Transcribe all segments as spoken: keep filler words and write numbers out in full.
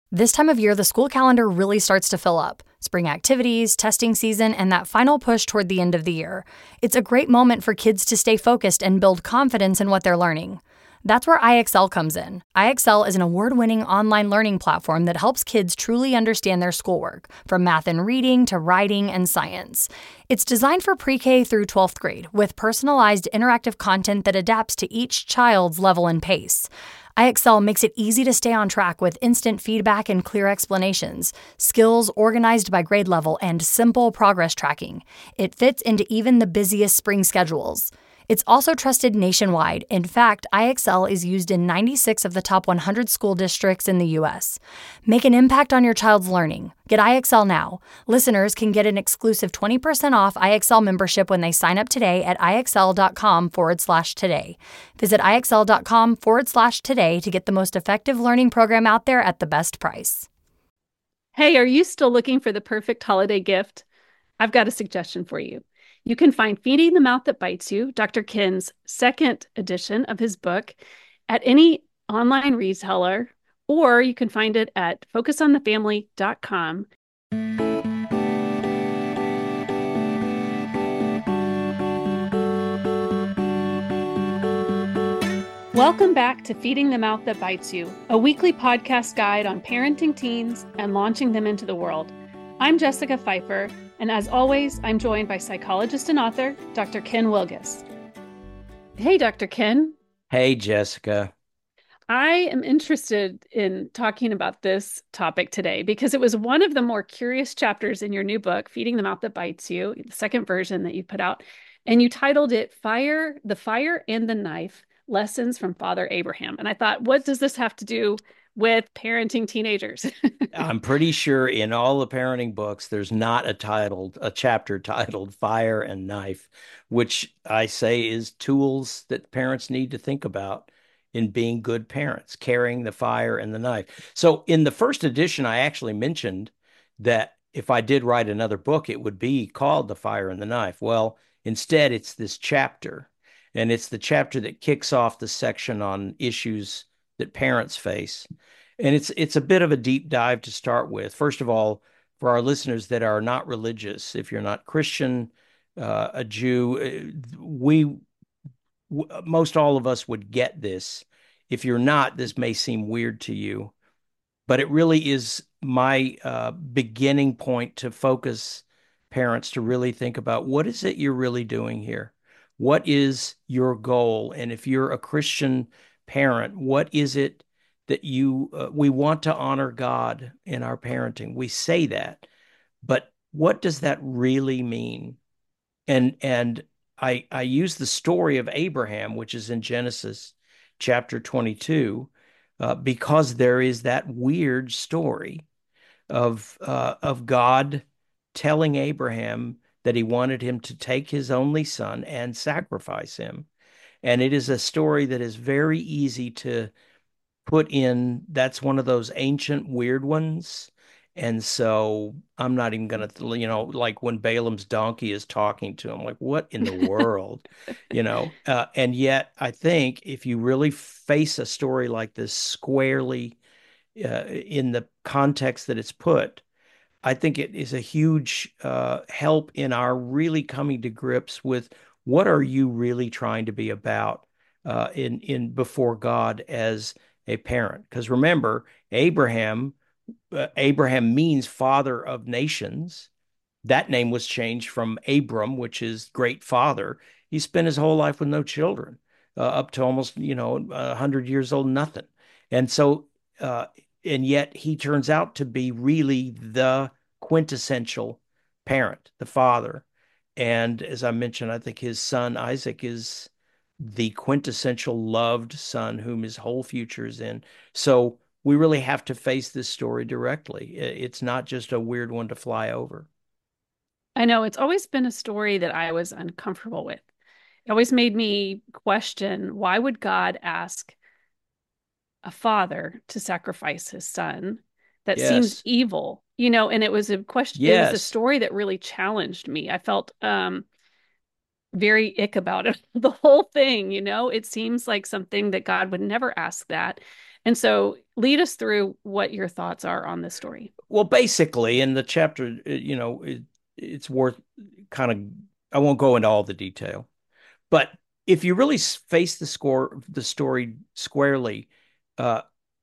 This time of year, the school calendar really starts to fill up. Spring activities, testing season, and that final push toward the end of the year. It's a great moment for kids to stay focused and build confidence in what they're learning. That's where I X L comes in. I X L is an award-winning online learning platform that helps kids truly understand their schoolwork, from math and reading to writing and science. It's designed for pre-K through twelfth grade, with personalized interactive content that adapts to each child's level and pace. I X L makes it easy to stay on track with instant feedback and clear explanations, skills organized by grade level, and simple progress tracking. It fits into even the busiest spring schedules. It's also trusted nationwide. In fact, I X L is used in ninety-six of the top one hundred school districts in the U S. Make an impact on your child's learning. Get I X L now. Listeners can get an exclusive twenty percent off I X L membership when they sign up today at IXL.com forward slash today. Visit IXL.com forward slash today to get the most effective learning program out there at the best price. Hey, are you still looking for the perfect holiday gift? I've got a suggestion for you. You can find Feeding the Mouth That Bites You, Doctor Ken's second edition of his book, at any online retailer, or you can find it at focus on the family dot com. Welcome back to Feeding the Mouth That Bites You, a weekly podcast guide on parenting teens and launching them into the world. I'm Jessica Pfeiffer, and as always, I'm joined by psychologist and author, Doctor Ken Wilgus. Hey, Doctor Ken. Hey, Jessica. I am interested in talking about this topic today because it was one of the more curious chapters in your new book, Feeding the Mouth That Bites You, the second version that you put out, and you titled it Fire, the Fire and the Knife, Lessons from Father Abraham. And I thought, what does this have to do with parenting teenagers? I'm pretty sure in all the parenting books, there's not a titled, a chapter titled Fire and Knife, which I say is tools that parents need to think about in being good parents, carrying the fire and the knife. So in the first edition, I actually mentioned that if I did write another book, it would be called The Fire and the Knife. Well, instead, it's this chapter, and it's the chapter that kicks off the section on issues that parents face. And it's it's a bit of a deep dive to start with. First of all, for our listeners that are not religious, if you're not Christian, uh, a Jew, we most all of us would get this. If you're not, this may seem weird to you, but it really is my uh, beginning point to focus parents to really think about what is it you're really doing here? What is your goal? And if you're a Christian parent, what is it that you uh, we want to honor God in our parenting? We say that, but what does that really mean? And and I I use the story of Abraham, which is in Genesis chapter twenty-two, uh, because there is that weird story of uh, of God telling Abraham that he wanted him to take his only son and sacrifice him. And it is a story that is very easy to put in. That's one of those ancient weird ones. And so I'm not even going to, you know, like when Balaam's donkey is talking to him, like, what in the world, you know? Uh, and yet, I think if you really face a story like this squarely uh, in the context that it's put, I think it is a huge uh, help in our really coming to grips with what are you really trying to be about uh, in in before God as a parent. Because remember, Abraham, uh, Abraham means father of nations. That name was changed from Abram, which is great father. He spent his whole life with no children, uh, up to almost, you know, a hundred years old, nothing. And so, uh, and yet he turns out to be really the quintessential parent, the father. And as I mentioned, I think his son Isaac is the quintessential loved son whom his whole future is in. So we really have to face this story directly. It's not just a weird one to fly over. I know it's always been a story that I was uncomfortable with. It always made me question, why would God ask a father to sacrifice his son? That seems Yes. evil, you know, and it was a question, it was a Yes. story that really challenged me. I felt um very ick about it, the whole thing, you know. It seems like something that God would never ask that. And so lead us through what your thoughts are on this story. Well, basically, in the chapter, you know, it, it's worth kind of, I won't go into all the detail, but if you really face the score, the story squarely, uh,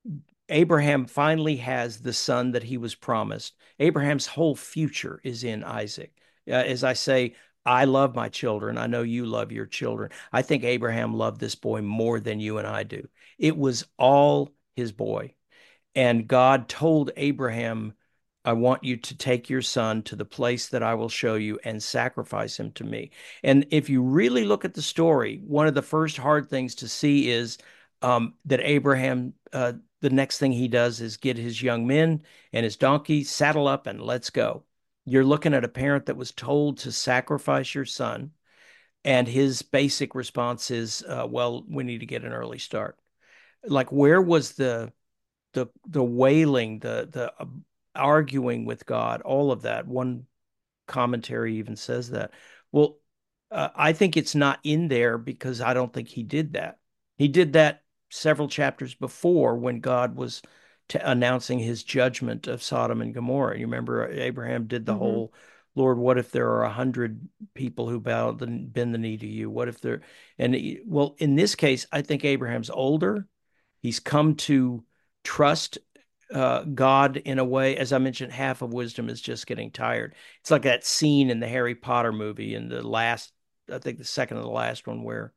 Abraham finally has the son that he was promised. Abraham's whole future is in Isaac. Uh, as I say, I love my children. I know you love your children. I think Abraham loved this boy more than you and I do. It was all his boy. And God told Abraham, I want you to take your son to the place that I will show you and sacrifice him to me. And if you really look at the story, one of the first hard things to see is um, that Abraham, uh, the next thing he does is get his young men and his donkey, saddle up, and let's go. You're looking at a parent that was told to sacrifice your son. And his basic response is, uh, well, we need to get an early start. Like, where was the the the wailing, the the uh, arguing with God, all of that. One commentary even says that. Well, uh, I think it's not in there because I don't think he did that. He did that several chapters before when God was t- announcing his judgment of Sodom and Gomorrah. You remember Abraham did the mm-hmm. whole, Lord, what if there are a hundred people who bow the, bend the knee to you? What if there, and he, well, in this case, I think Abraham's older. He's come to trust uh, God in a way. As I mentioned, half of wisdom is just getting tired. It's like that scene in the Harry Potter movie in the last, I think the second to the last one, where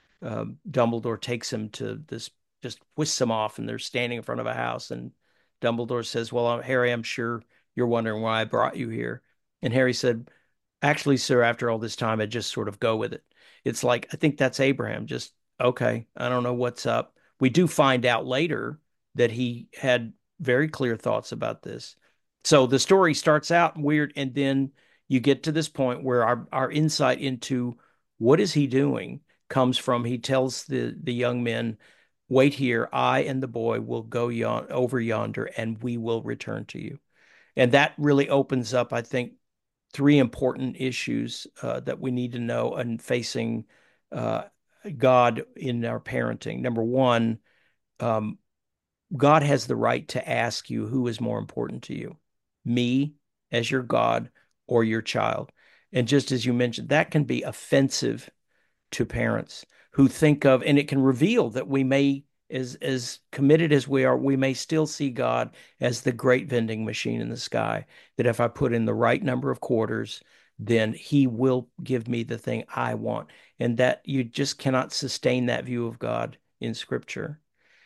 um, Dumbledore takes him to this, just whisks him off, and they're standing in front of a house, and Dumbledore says, well, I'm, Harry, I'm sure you're wondering why I brought you here. And Harry said, actually, sir, after all this time, I just sort of go with it. It's like, I think that's Abraham. Just, okay, I don't know what's up. We do find out later that he had very clear thoughts about this. So the story starts out weird, and then you get to this point where our, our insight into what is he doing comes from, he tells the, the young men, wait here, I and the boy will go yon- over yonder, and we will return to you. And that really opens up, I think, three important issues uh, that we need to know in facing uh, God in our parenting. Number one, um, God has the right to ask you who is more important to you, me as your God or your child. And just as you mentioned, that can be offensive to parents who think of, and it can reveal that we may, as as committed as we are, we may still see God as the great vending machine in the sky, that if I put in the right number of quarters, then he will give me the thing I want. And that you just cannot sustain that view of God in Scripture.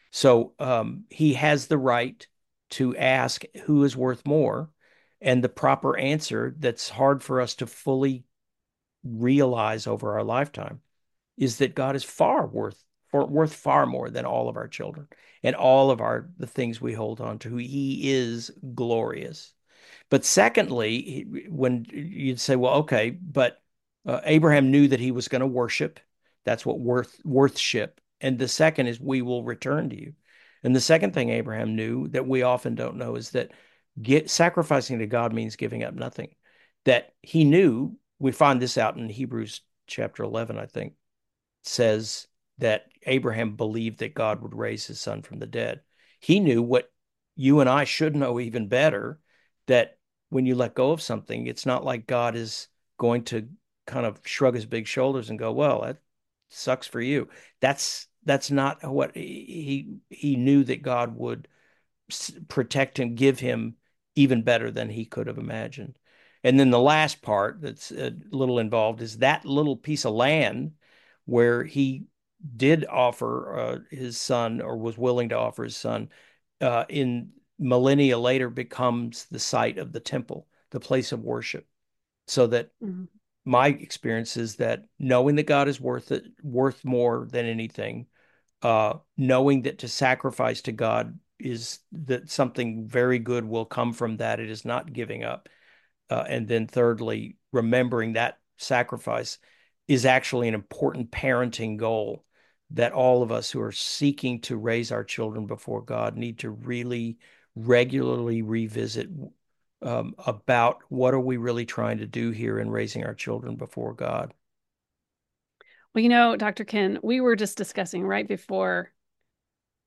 So um, he has the right to ask who is worth more. And the proper answer that's hard for us to fully realize over our lifetime is that God is far worth for, worth far more than all of our children and all of our the things we hold on to. He is glorious. But secondly, when you'd say, well, okay, but uh, Abraham knew that he was going to worship. That's what worth worthship. And the second is, we will return to you. And the second thing Abraham knew that we often don't know is that get, sacrificing to God means giving up nothing. That he knew, we find this out in Hebrews chapter eleven, I think, says that Abraham believed that God would raise his son from the dead. He knew what you and I should know even better, that when you let go of something, it's not like God is going to kind of shrug his big shoulders and go, well, that sucks for you. That's that's not what he he knew, that God would protect and give him even better than he could have imagined. And then the last part that's a little involved is that little piece of land where he did offer uh, his son, or was willing to offer his son, uh, in millennia later becomes the site of the temple, the place of worship. So that mm-hmm. my experience is that knowing that God is worth it, worth more than anything, uh, knowing that to sacrifice to God is that something very good will come from that. It is not giving up. Uh, and then thirdly, remembering that sacrifice is actually an important parenting goal that all of us who are seeking to raise our children before God need to really regularly revisit um, about what are we really trying to do here in raising our children before God. Well, you know, Doctor Ken, we were just discussing right before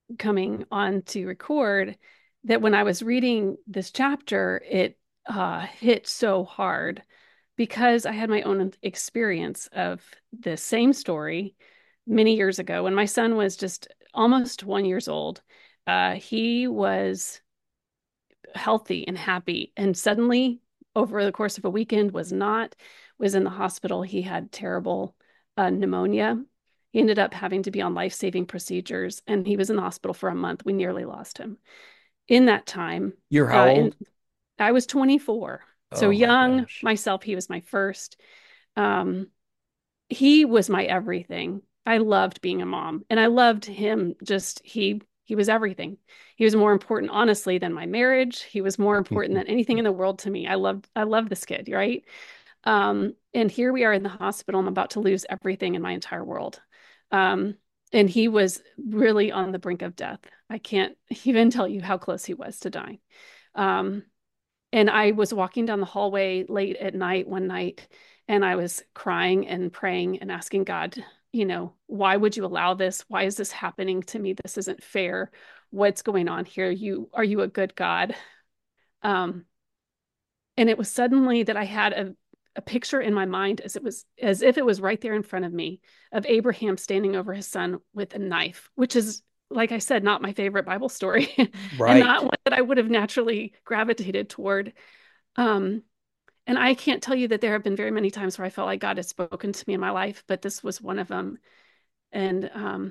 coming on to record that when I was reading this chapter, it uh, hit so hard because I had my own experience of the same story many years ago when my son was just almost one years old. Uh, he was healthy and happy, and suddenly, over the course of a weekend, was not, was in the hospital. He had terrible uh, pneumonia. He ended up having to be on life-saving procedures, and he was in the hospital for a month. We nearly lost him. In that time, You're how uh, in, old? I was twenty-four. So Oh my young gosh. myself, he was my first. Um, he was my everything. I loved being a mom, and I loved him. Just he he was everything. He was more important, honestly, than my marriage. He was more important than anything in the world to me. I loved I loved this kid, right? Um, and here we are in the hospital. I'm about to lose everything in my entire world. Um, and he was really on the brink of death. I can't even tell you how close he was to dying. Um, and I was walking down the hallway late at night one night, and I was crying and praying and asking God, you know, why would you allow this? Why is this happening to me? This isn't fair. What's going on here? You are you a good God? Um, and it was suddenly that I had a, a picture in my mind as it was as if it was right there in front of me of Abraham standing over his son with a knife, which is, like I said, not my favorite Bible story and not Right. one that I would have naturally gravitated toward. Um, and I can't tell you that there have been very many times where I felt like God has spoken to me in my life, but this was one of them. And um,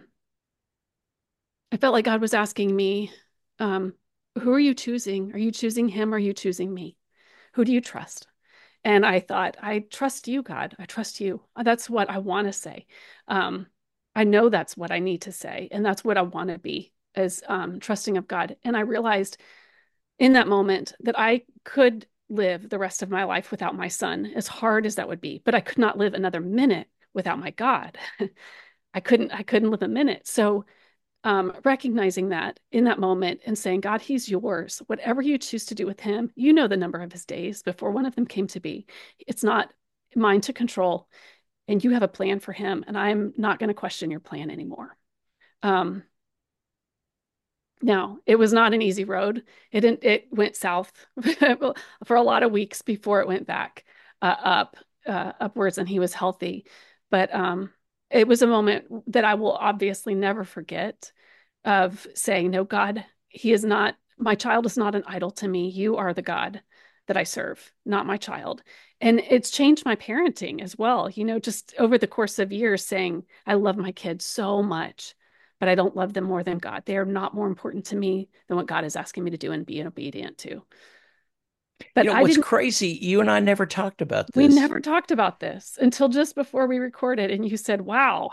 I felt like God was asking me, um, who are you choosing? Are you choosing him or are you choosing me? Who do you trust? And I thought, I trust you, God. I trust you. That's what I want to say. Um, I know that's what I need to say. And that's what I want to be, is um, trusting of God. And I realized in that moment that I could live the rest of my life without my son, as hard as that would be, but I could not live another minute without my God. I couldn't, I couldn't live a minute. So um, recognizing that in that moment and saying, God, he's yours. Whatever you choose to do with him, you know the number of his days before one of them came to be. It's not mine to control. And you have a plan for him. And I'm not going to question your plan anymore. Um, no, it was not an easy road. It didn't, it went south for a lot of weeks before it went back uh, up, uh, upwards, and he was healthy. But um, it was a moment that I will obviously never forget of saying, no, God, he is not, my child is not an idol to me. You are the God that I serve, not my child. And it's changed my parenting as well, you know, just over the course of years saying, I love my kids so much, but I don't love them more than God. They are not more important to me than what God is asking me to do and be obedient to. You But know, I what's didn't, crazy, you and I never talked about we this. never talked about this until just before we recorded. And you said, wow,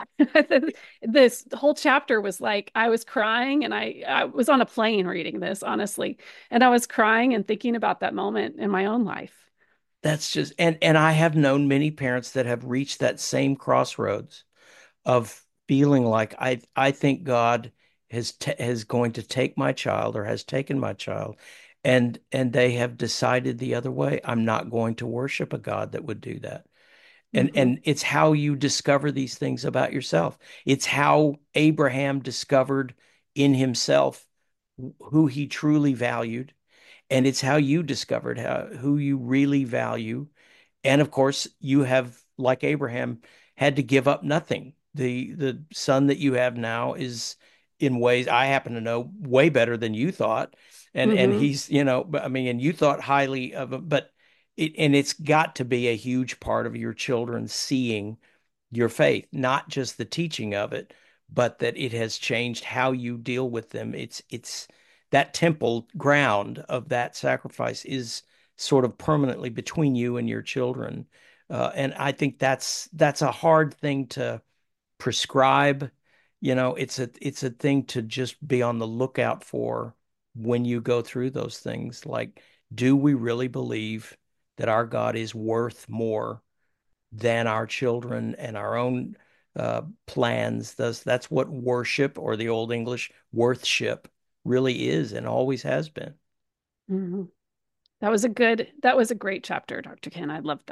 this whole chapter was like, I was crying and I, I was on a plane reading this, honestly. And I was crying and thinking about that moment in my own life. That's just and and I have known many parents that have reached that same crossroads of feeling like I I think God has t has going to take my child or has taken my child, and and they have decided the other way. I'm not going to worship a God that would do that. And Mm-hmm. and it's how you discover these things about yourself. It's how Abraham discovered in himself who he truly valued, and it's how you discovered how who you really value. And of course, you have, like Abraham, had to give up nothing. The the son that you have now is, in ways I happen to know, way better than you thought. And and Mm-hmm. he's, you know, I mean, and you thought highly of him, but it and it's got to be a huge part of your children seeing your faith, not just the teaching of it, but that it has changed how you deal with them. It's it's that temple ground of that sacrifice is sort of permanently between you and your children. Uh, and I think that's that's a hard thing to prescribe. You know, it's a it's a thing to just be on the lookout for when you go through those things. Like, do we really believe that our God is worth more than our children and our own uh, plans? Thus, that's what worship, or the Old English worthship, really is and always has been. Mm-hmm. That was a good, that was a great chapter, doctor Ken. I loved that.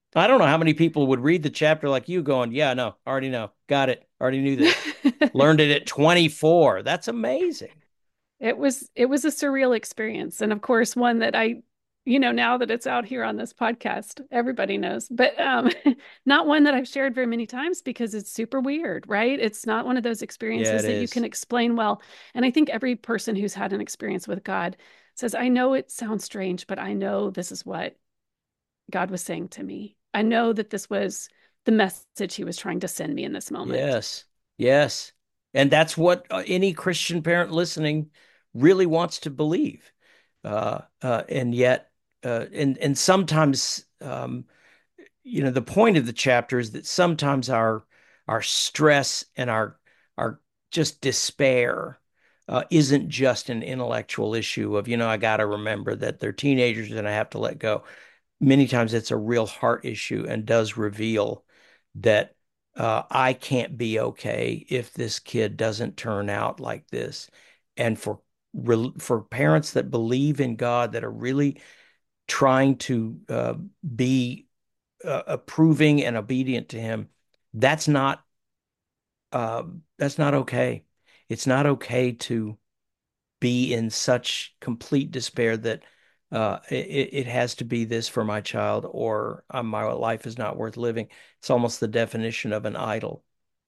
I don't know how many people would read the chapter like you going, yeah, no, already know, got it, already knew this, learned it at twenty-four. That's amazing. It was it was a surreal experience. And of course, one that I, you know, now that it's out here on this podcast, everybody knows, but um, not one that I've shared very many times because it's super weird, right? It's not one of those Yeah, experiences it that you is. can explain well. And I think every person who's had an experience with God says, I know it sounds strange, but I know this is what God was saying to me. I know that this was the message he was trying to send me in this moment. Yes, yes. And that's what uh, any Christian parent listening really wants to believe. Uh, uh, and yet, uh, and and sometimes, um, you know, the point of the chapter is that sometimes our our stress and our our just despair uh, isn't just an intellectual issue of, you know, I got to remember that they're teenagers and I have to let go. Many times it's a real heart issue and does reveal that uh, I can't be okay if this kid doesn't turn out like this. And for for parents that believe in God, that are really trying to uh, be uh, approving and obedient to Him, that's not uh, that's not okay. It's not okay to be in such complete despair that uh, it, it has to be this for my child, or uh, my life is not worth living. It's almost the definition of an idol.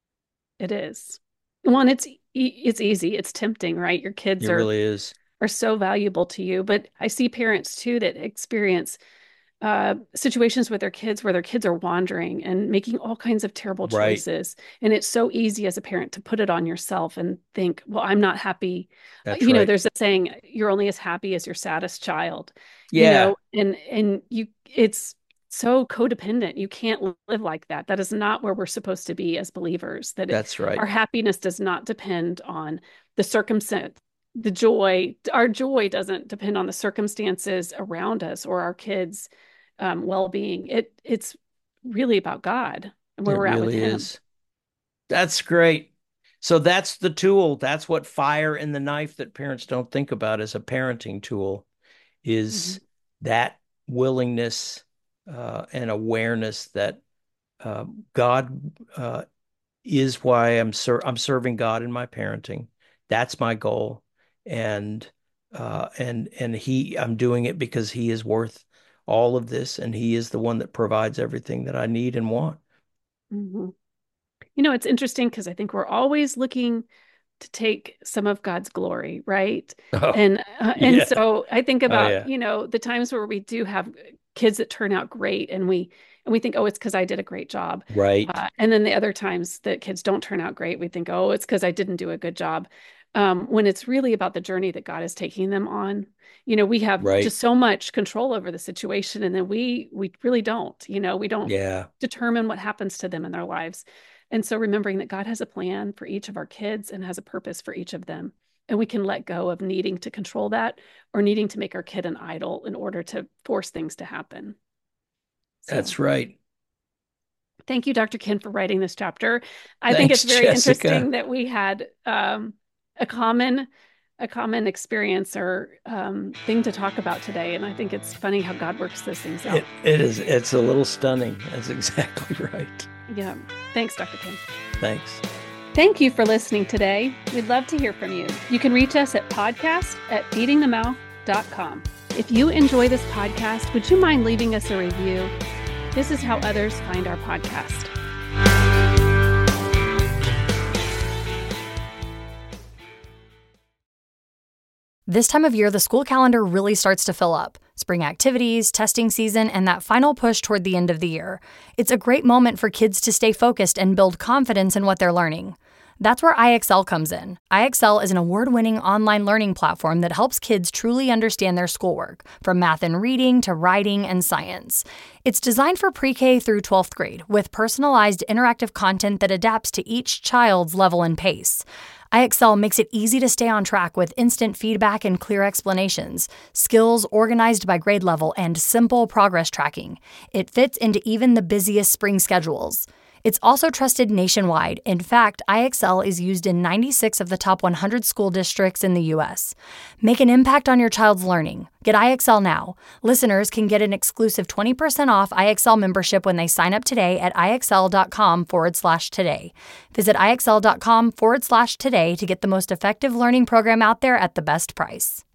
It is. One, it's e- it's easy, it's tempting, right? Your kids It are really is. are so valuable to you, but I see parents too that experience uh, situations with their kids where their kids are wandering and making all kinds of terrible Right. choices. And it's so easy as a parent to put it on yourself and think, well, I'm not happy. Uh, That's You know, right. there's a saying, you're only as happy as your saddest child, you Yeah, know, and and you it's so codependent. You can't live like that. That is not where we're supposed to be as believers, that it, that's right. our happiness does not depend on the circumstance. The joy, our joy doesn't depend on the circumstances around us or our kids' um, well-being. It it's really about God and where It we're at with really Him. is. That's great. So that's the tool. That's what fire and the knife that parents don't think about as a parenting tool Mhm. is that willingness uh, and awareness that uh, God uh, is why I'm ser I'm serving God in my parenting. That's my goal, and uh, and and he I'm doing it because He is worth all of this, and He is the one that provides everything that I need and want. Mhm. You know, it's interesting because I think we're always looking to take some of God's glory, right? Oh, And uh, and yeah. so I think Oh, about, yeah. you know, the times where we do have kids that turn out great and we and we think, oh, it's because I did a great job. Right. Uh, and then the other times that kids don't turn out great, we think, oh, it's because I didn't do a good job. Um, when it's really about the journey that God is taking them on. You know, we have Right. just so much control over the situation, and then we we really don't, you know, we don't Yeah. determine what happens to them in their lives. And so remembering that God has a plan for each of our kids and has a purpose for each of them. And we can let go of needing to control that or needing to make our kid an idol in order to force things to happen. So That's right. thank you, Doctor Ken, for writing this chapter. I think it's Thanks, very Jessica. interesting that we had um, a common a common experience or um, thing to talk about today. And I think it's funny how God works those things out. It it is it's a little stunning. That's exactly right. Yeah. Thanks, Doctor Ken. Thanks. Thank you for listening today. We'd love to hear from you. You can reach us at podcast at feeding the mouth dot com. If you enjoy this podcast, would you mind leaving us a review? This is how others find our podcast. This time of year, the school calendar really starts to fill up. Spring activities, testing season, and that final push toward the end of the year. It's a great moment for kids to stay focused and build confidence in what they're learning. That's where I X L comes in. I X L is an award-winning online learning platform that helps kids truly understand their schoolwork, from math and reading to writing and science. It's designed for pre-K through twelfth grade, with personalized interactive content that adapts to each child's level and pace. I X L makes it easy to stay on track with instant feedback and clear explanations, skills organized by grade level, and simple progress tracking. It fits into even the busiest spring schedules. It's also trusted nationwide. In fact, I X L is used in ninety-six of the top one hundred school districts in the U S. Make an impact on your child's learning. Get I X L now. Listeners can get an exclusive twenty percent off I X L membership when they sign up today at IXL.com forward slash today. Visit IXL.com forward slash today to get the most effective learning program out there at the best price.